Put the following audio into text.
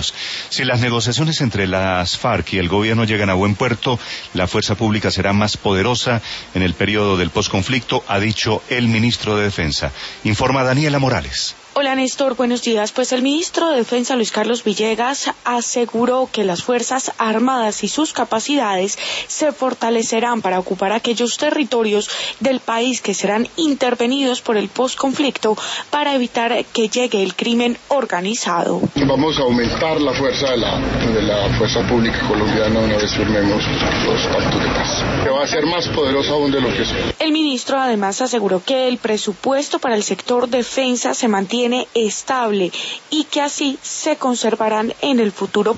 territorios. Si las negociaciones entre las FARC y el gobierno llegan a buen puerto, la fuerza pública será más poderosa en el periodo del posconflicto, ha dicho el ministro de Defensa. Informa Daniela Morales. Hola Néstor, buenos días. Pues el ministro de Defensa, Luis Carlos Villegas, aseguró que las Fuerzas Armadas y sus capacidades se fortalecerán para ocupar aquellos territorios del país que serán intervenidos por el posconflicto para evitar que llegue el crimen organizado. Vamos a aumentar la fuerza de la fuerza pública colombiana una vez firmemos los pactos de paz, que va a ser más poderosa aún de lo que es. El ministro además aseguró que el presupuesto para el sector defensa se mantiene estable y que así se conservarán en el futuro